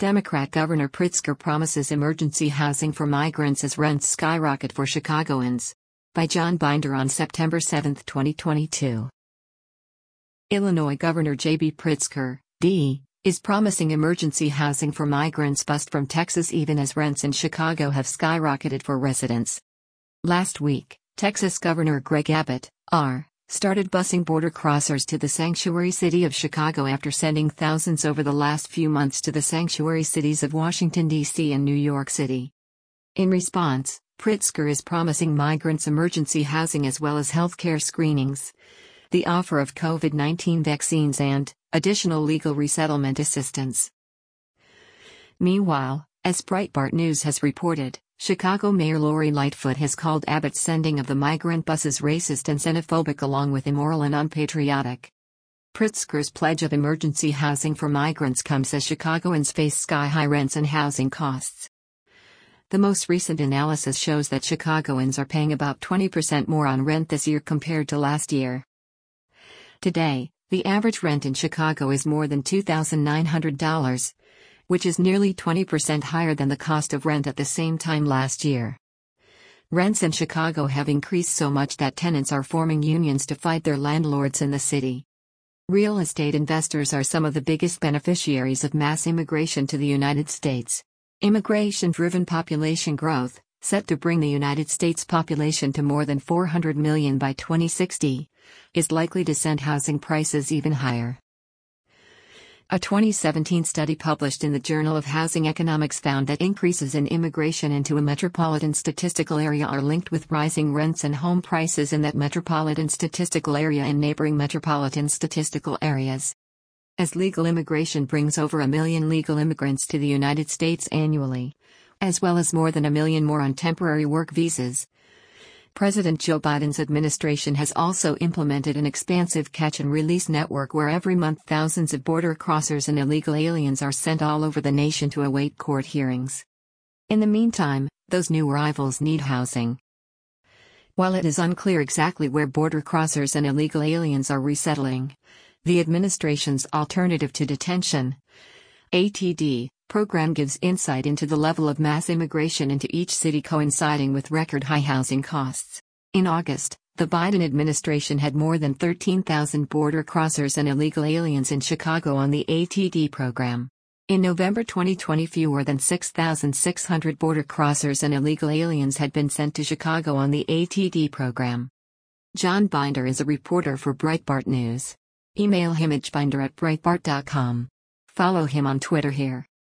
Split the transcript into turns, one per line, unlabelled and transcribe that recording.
Democrat Governor Pritzker promises emergency housing for migrants as rents skyrocket for Chicagoans. By John Binder on September 7, 2022. Illinois Governor J.B. Pritzker, D., is promising emergency housing for migrants bused from Texas even as rents in Chicago have skyrocketed for residents. Last week, Texas Governor Greg Abbott, R., started busing border crossers to the sanctuary city of Chicago after sending thousands over the last few months to the sanctuary cities of Washington, D.C. and New York City. In response, Pritzker is promising migrants emergency housing as well as health care screenings, the offer of COVID-19 vaccines and additional legal resettlement assistance. Meanwhile, as Breitbart News has reported, Chicago Mayor Lori Lightfoot has called Abbott's sending of the migrant buses racist and xenophobic along with immoral and unpatriotic. Pritzker's pledge of emergency housing for migrants comes as Chicagoans face sky-high rents and housing costs. The most recent analysis shows that Chicagoans are paying about 20% more on rent this year compared to last year. Today, the average rent in Chicago is more than $2,900, which is nearly 20% higher than the cost of rent at the same time last year. Rents in Chicago have increased so much that tenants are forming unions to fight their landlords in the city. Real estate investors are some of the biggest beneficiaries of mass immigration to the United States. Immigration-driven population growth, set to bring the United States population to more than 400 million by 2060, is likely to send housing prices even higher. A 2017 study published in the Journal of Housing Economics found that increases in immigration into a metropolitan statistical area are linked with rising rents and home prices in that metropolitan statistical area and neighboring metropolitan statistical areas. As legal immigration brings over 1 million legal immigrants to the United States annually, as well as more than 1 million more on temporary work visas, President Joe Biden's administration has also implemented an expansive catch-and-release network where every month thousands of border crossers and illegal aliens are sent all over the nation to await court hearings. In the meantime, those new arrivals need housing. While it is unclear exactly where border crossers and illegal aliens are resettling, the administration's Alternative to Detention (ATD) program gives insight into the level of mass immigration into each city coinciding with record-high housing costs. In August, the Biden administration had more than 13,000 border crossers and illegal aliens in Chicago on the ATD program. In November 2020, fewer than 6,600 border crossers and illegal aliens had been sent to Chicago on the ATD program. John Binder is a reporter for Breitbart News. Email him at binder@breitbart.com. Follow him on Twitter here.